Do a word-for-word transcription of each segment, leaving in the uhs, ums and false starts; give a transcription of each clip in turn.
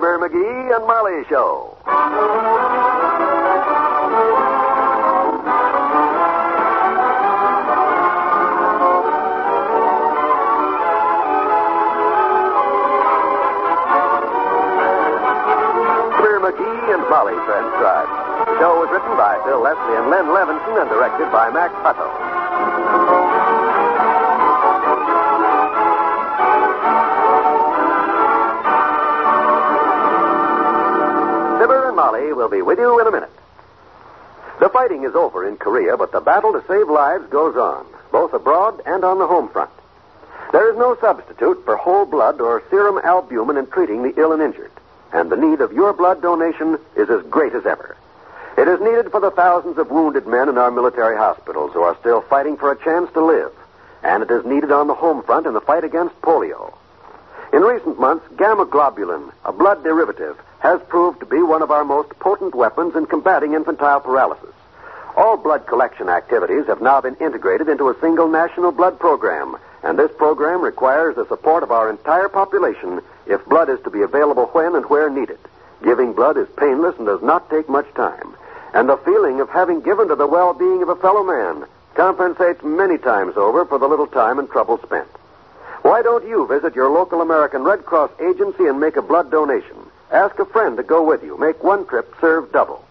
Fibber, McGee, and Molly Show. Fibber, McGee, and Molly transcribed. The show was written by Bill Leslie and Len Levinson and directed by Max Hutto. Fibber and Molly will be with you in a minute. The fighting is over in Korea, but the battle to save lives goes on, both abroad and on the home front. There is no substitute for whole blood or serum albumin in treating the ill and injured, and the need of your blood donation is as great as ever. It is needed for the thousands of wounded men in our military hospitals who are still fighting for a chance to live, and it is needed on the home front in the fight against polio. In recent months, gamma globulin, a blood derivative, has proved to be one of our most potent weapons in combating infantile paralysis. All blood collection activities have now been integrated into a single national blood program, and this program requires the support of our entire population if blood is to be available when and where needed. Giving blood is painless and does not take much time, and the feeling of having given to the well-being of a fellow man compensates many times over for the little time and trouble spent. Why don't you visit your local American Red Cross agency and make a blood donation? Ask a friend to go with you. Make one trip serve double.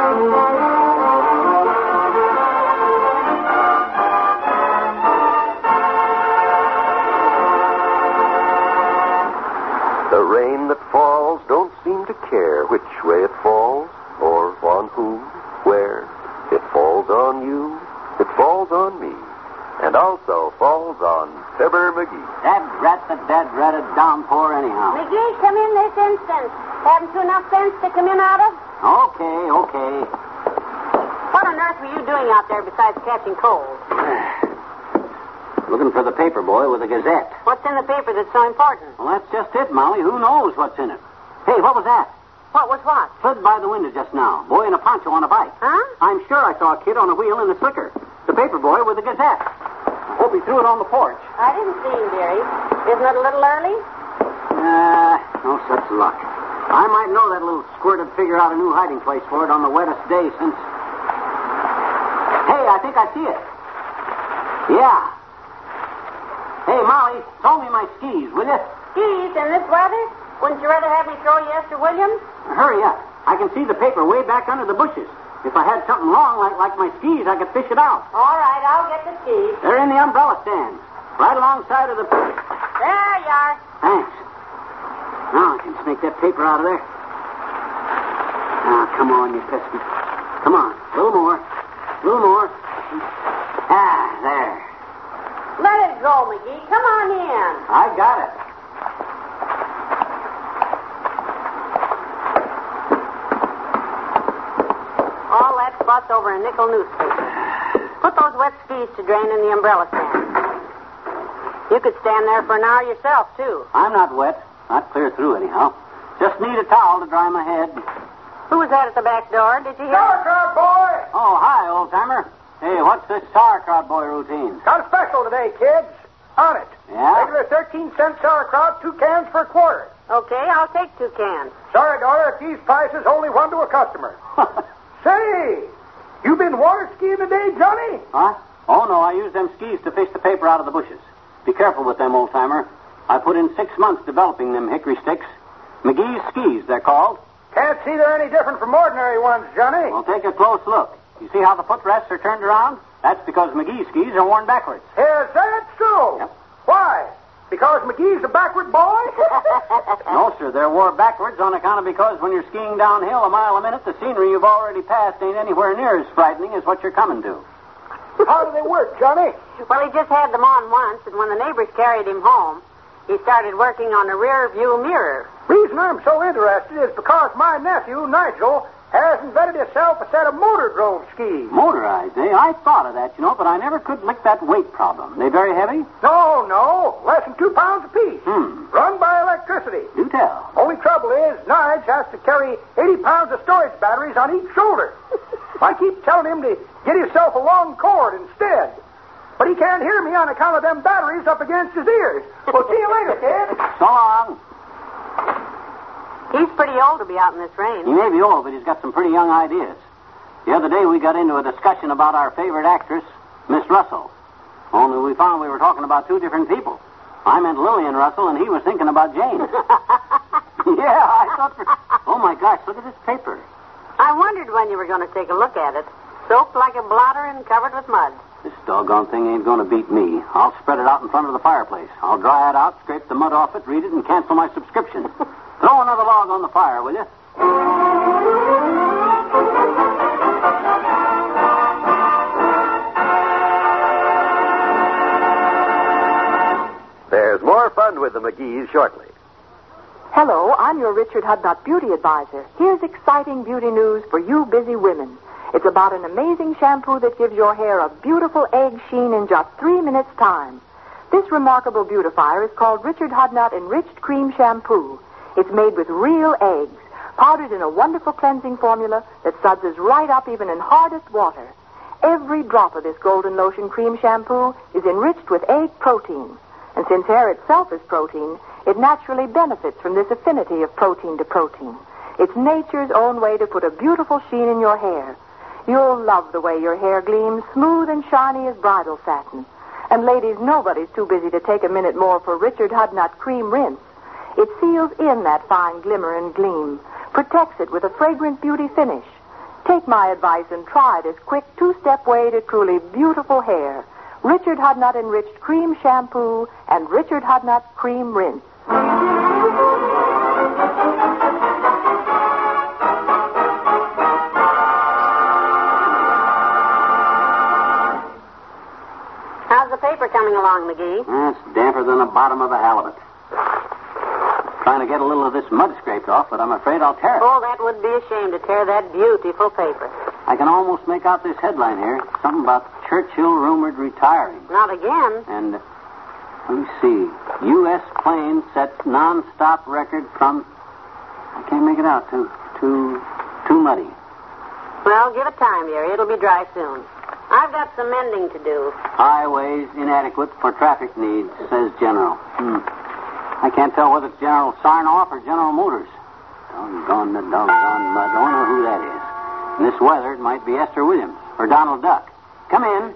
The rain that falls don't seem to care which way it falls, or on whom, where. It falls on you, it falls on me, and also falls on Fibber McGee. Dad rat the dad ratted downpour anyhow. McGee, come in this instant. Haven't you enough sense to come in out of? Okay, okay. What on earth were you doing out there besides catching cold? Looking for the paper boy with the Gazette. What's in the paper that's so important? Well, that's just it, Molly. Who knows what's in it? Hey, what was that? What was what? Slid by the window just now. Boy in a poncho on a bike. Huh? I'm sure I saw a kid on a wheel in the slicker. The paper boy with the Gazette. Hope he threw it on the porch. I didn't see him, dearie. Isn't it a little early? Uh, no such luck. I might know that little squirt would figure out a new hiding place for it on the wettest day since... Hey, I think I see it. Yeah. Hey, Molly, throw me my skis, will you? Skis in this weather? Wouldn't you rather have me throw you Esther Williams? Hurry up. I can see the paper way back under the bushes. If I had something long like, like my skis, I could fish it out. All right, I'll get the skis. They're in the umbrella stand, right alongside of the... There you are. Thanks. Now I can snake that paper out of there. Now, come on, you pesky. Come on. A little more. A little more. Ah, there. Let it go, McGee. Come on in. I got it. All that fuss over a nickel newspaper. Put those wet skis to drain in the umbrella stand. You could stand there for an hour yourself, too. I'm not wet. Not clear through, anyhow. Just need a towel to dry my head. Who was that at the back door? Did you hear? Sauerkraut boy! Oh, hi, old-timer. Hey, what's this sauerkraut boy routine? Got a special today, kids. On it. Yeah? Regular thirteen cent sauerkraut, two cans for a quarter. Okay, I'll take two cans. Sorry, daughter, at these prices, only one to a customer. Say, you been water skiing today, Johnny? Huh? Oh, no, I use them skis to fish the paper out of the bushes. Be careful with them, old-timer. I put in six months developing them hickory sticks. McGee's skis, they're called. Can't see they're any different from ordinary ones, Johnny. Well, take a close look. You see how the footrests are turned around? That's because McGee's skis are worn backwards. Is that so? Yep. Why? Because McGee's a backward boy? No, sir, they're wore backwards on account of because when you're skiing downhill a mile a minute, the scenery you've already passed ain't anywhere near as frightening as what you're coming to. How do they work, Johnny? Well, he just had them on once, and when the neighbors carried him home, he started working on a rear view mirror. Reason I'm so interested is because my nephew, Nigel, has invented himself a set of motor drove skis. Motorized, eh? I thought of that, you know, but I never could lick that weight problem. They very heavy? No, no. Less than two pounds apiece. Hmm. Run by electricity. Do tell. Only trouble is, Nige has to carry eighty pounds of storage batteries on each shoulder. I keep telling him to get himself a long cord instead. But he can't hear me on account of them batteries up against his ears. Well, see you later, kid. So long. He's pretty old to be out in this rain. He may be old, but he's got some pretty young ideas. The other day we got into a discussion about our favorite actress, Miss Russell. Only we found we were talking about two different people. I meant Lillian Russell, and he was thinking about Jane. Yeah, I thought... For... Oh, my gosh, look at this paper. I wondered when you were going to take a look at it. Soaked like a blotter and covered with mud. This doggone thing ain't going to beat me. I'll spread it out in front of the fireplace. I'll dry it out, scrape the mud off it, read it, and cancel my subscription. Throw another log on the fire, will you? There's more fun with the McGees shortly. Hello, I'm your Richard Hudnut beauty advisor. Here's exciting beauty news for you busy women. It's about an amazing shampoo that gives your hair a beautiful egg sheen in just three minutes' time. This remarkable beautifier is called Richard Hudnut Enriched Cream Shampoo. It's made with real eggs, powdered in a wonderful cleansing formula that suds right up even in hardest water. Every drop of this golden lotion cream shampoo is enriched with egg protein. And since hair itself is protein, it naturally benefits from this affinity of protein to protein. It's nature's own way to put a beautiful sheen in your hair. You'll love the way your hair gleams smooth and shiny as bridal satin. And ladies, nobody's too busy to take a minute more for Richard Hudnut Cream Rinse. It seals in that fine glimmer and gleam, protects it with a fragrant beauty finish. Take my advice and try this quick two-step way to truly beautiful hair. Richard Hudnut Enriched Cream Shampoo and Richard Hudnut Cream Rinse. How's the paper coming along, McGee? It's damper than the bottom of a halibut. Trying to get a little of this mud scraped off, but I'm afraid I'll tear it. Oh, that would be a shame to tear that beautiful paper. I can almost make out this headline here. Something about Churchill rumored retiring. Not again. And, uh, let me see. U S plane sets non-stop record from... I can't make it out. Too, too, too muddy. Well, give it time, Jerry. It'll be dry soon. I've got some mending to do. Highways inadequate for traffic needs, says General. Hmm. I can't tell whether it's General Sarnoff or General Motors. Doggone the doggone mud. I don't know who that is. In this weather, it might be Esther Williams or Donald Duck. Come in.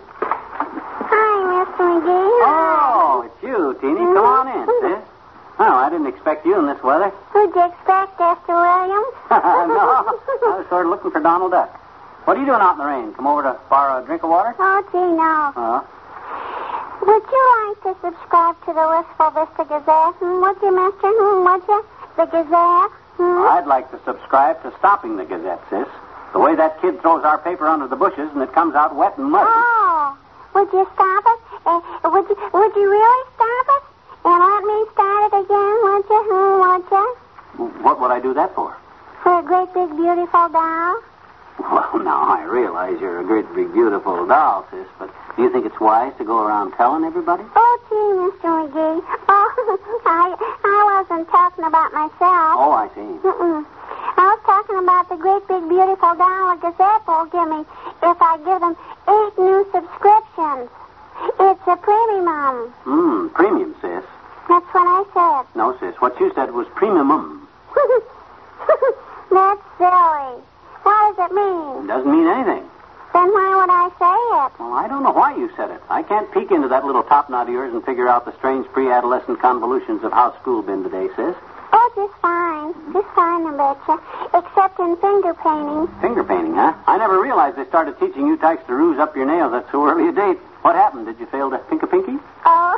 Hi, Mister McGee. Oh, it's you, Teeny. Come on in, sis. Oh, I didn't expect you in this weather. Who'd you expect, Esther Williams? No, I was sort of looking for Donald Duck. What are you doing out in the rain? Come over to borrow a drink of water? Oh, gee, no. Oh. Would you like to subscribe to the Wistful Vista Gazette? Hmm, would you, mister? Hmm, would you? The Gazette? Hmm? I'd like to subscribe to Stopping the Gazette, sis. The way that kid throws our paper under the bushes and it comes out wet and muddy. Oh, would you stop it? Uh, would you Would you really stop it? And let me start it again, would you? Hmm, would you? What would I do that for? For a great big beautiful doll? Well, now, I realize you're a great big beautiful doll, sis, but do you think it's wise to go around telling everybody? Oh, gee, Mister McGee. Oh, I, I wasn't talking about myself. Oh, I see. Mm-mm. I was talking about the great big beautiful doll the Gazette will give me if I give them eight new subscriptions. It's a premium. Hmm, premium, sis. That's what I said. No, sis, what you said was premium. That's silly. What does it mean? It doesn't mean anything. Then why would I say it? Well, I don't know why you said it. I can't peek into that little top knot of yours and figure out the strange pre-adolescent convolutions of how school been today, sis. Oh, just fine. Just fine, I betcha. Except in finger painting. Finger painting, huh? I never realized they started teaching you tykes to ruse up your nails at so early a date. What happened? Did you fail to pink a pinky? Oh.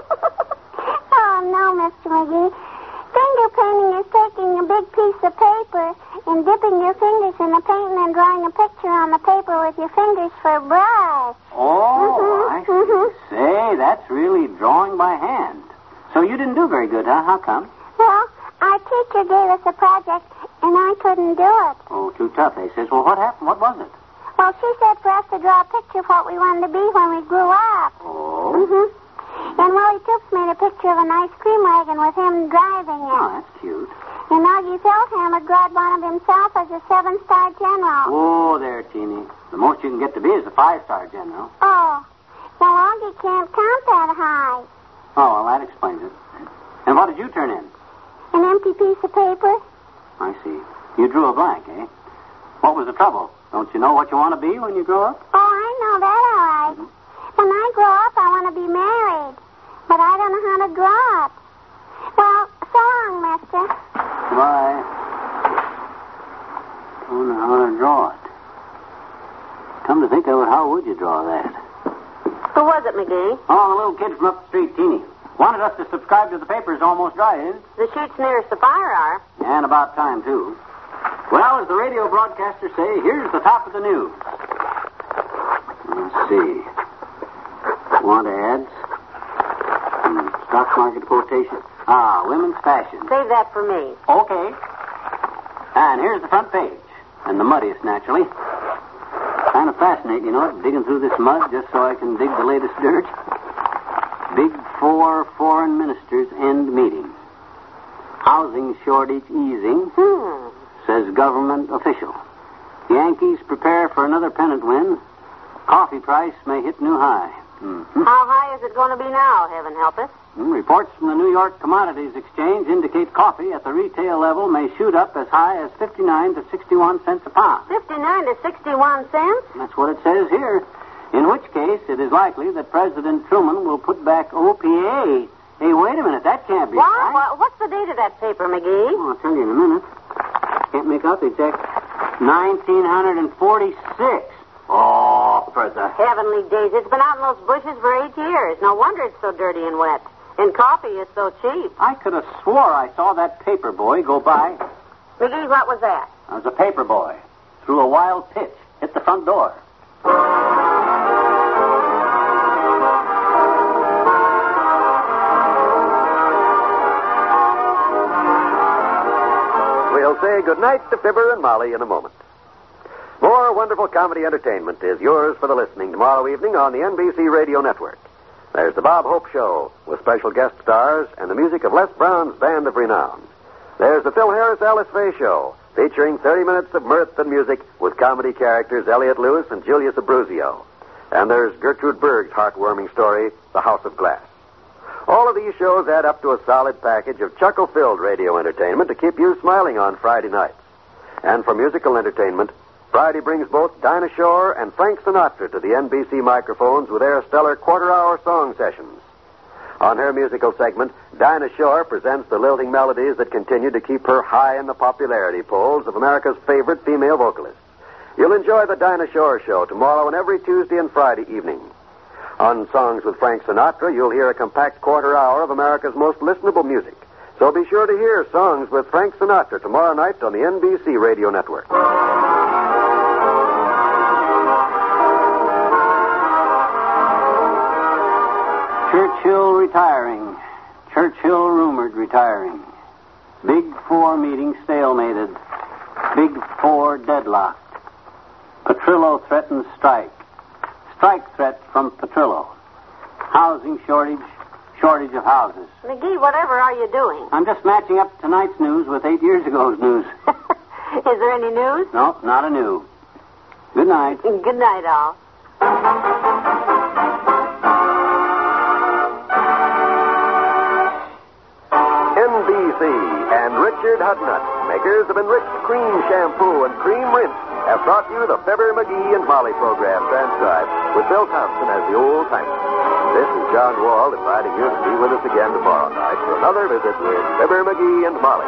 Oh, no, Mister McGee. Finger painting is taking a big piece of paper and dipping your fingers in the paint and then drawing a picture on the paper with your fingers for a brush. Oh, Mhm, I see. mhm. Say, that's really drawing by hand. So you didn't do very good, huh? How come? Well, our teacher gave us a project and I couldn't do it. Oh, too tough, eh, sis? Well, what happened? What was it? Well, she said for us to draw a picture of what we wanted to be when we grew up. Oh? Mm-hmm. And Willie Toops made a picture of an ice cream wagon with him driving it. Oh, that's cute. And Augie Feldhammer drawed one of himself as a seven-star general. Oh, there, Teeny. The most you can get to be is a five-star general. Oh. Well, Augie can't count that high. Oh, well, that explains it. And what did you turn in? An empty piece of paper. I see. You drew a blank, eh? What was the trouble? Don't you know what you want to be when you grow up? Oh, I know that all right. Mm-hmm. When I grow up, I want to be married. But I don't know how to draw it. Well, so long, mister. Goodbye. Don't know how to draw it. Come to think of it, how would you draw that? Who was it, McGee? Oh, the little kid from up the street, Teeny. Wanted us to subscribe to the papers almost dry, is? The sheets nearest the fire are. And about time, too. Well, as the radio broadcasters say, here's the top of the news. Let's see. Want ads? Hmm, stock market quotation. Ah, women's fashion. Save that for me. Okay. And here's the front page. And the muddiest, naturally. Kind of fascinating, you know, digging through this mud just so I can dig the latest dirt. Big Four foreign ministers end meeting. Housing shortage easing, Hmm. says government official. Yankees prepare for another pennant win. Coffee price may hit new high. Mm-hmm. How high is it going to be now, heaven help us? Mm, reports from the New York Commodities Exchange indicate coffee at the retail level may shoot up as high as fifty-nine to sixty-one cents a pound. fifty-nine to sixty-one cents? That's what it says here. In which case, it is likely that President Truman will put back O P A. Hey, wait a minute. That can't be What? right. What? What's the date of that paper, McGee? Oh, I'll tell you in a minute. Can't make out the exact... nineteen forty-six. Oh, for the... Heavenly days. It's been out in those bushes for eight years. No wonder it's so dirty and wet. And coffee is so cheap. I could have swore I saw that paper boy go by. McGee, what was that? It was a paper boy. Threw a wild pitch. Hit the front door. We'll say goodnight to Fibber and Molly in a moment. More wonderful comedy entertainment is yours for the listening tomorrow evening on the N B C Radio Network. There's the Bob Hope Show with special guest stars and the music of Les Brown's Band of Renown. There's the Phil Harris Alice Faye Show featuring thirty minutes of mirth and music with comedy characters Elliot Lewis and Julius Abruzio. And there's Gertrude Berg's heartwarming story, The House of Glass. All of these shows add up to a solid package of chuckle-filled radio entertainment to keep you smiling on Friday nights. And for musical entertainment, Friday brings both Dinah Shore and Frank Sinatra to the N B C microphones with their stellar quarter-hour song sessions. On her musical segment, Dinah Shore presents the lilting melodies that continue to keep her high in the popularity polls of America's favorite female vocalists. You'll enjoy the Dinah Shore Show tomorrow and every Tuesday and Friday evening. On Songs with Frank Sinatra, you'll hear a compact quarter hour of America's most listenable music. So be sure to hear Songs with Frank Sinatra tomorrow night on the N B C Radio Network. Churchill retiring. Churchill rumored retiring. Big Four meeting stalemated. Big Four deadlocked. Petrillo threatens strike. Strike threat from Petrillo. Housing shortage. Shortage of houses. McGee, whatever are you doing? I'm just matching up tonight's news with eight years ago's news. Is there any news? No, not a new. Good night. Good night, all. N B C and Richard Hudnut, makers of Enriched Cream Shampoo and Cream Rinse, have brought you the Fibber, McGee, and Molly program transcribed with Bill Thompson as the old timer. This is John Wall inviting you to be with us again tomorrow night for another visit with Fibber, McGee, and Molly.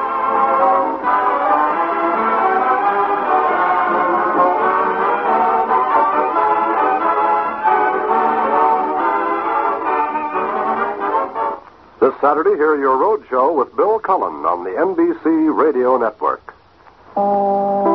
This Saturday, hear your road show with Bill Cullen on the N B C Radio Network.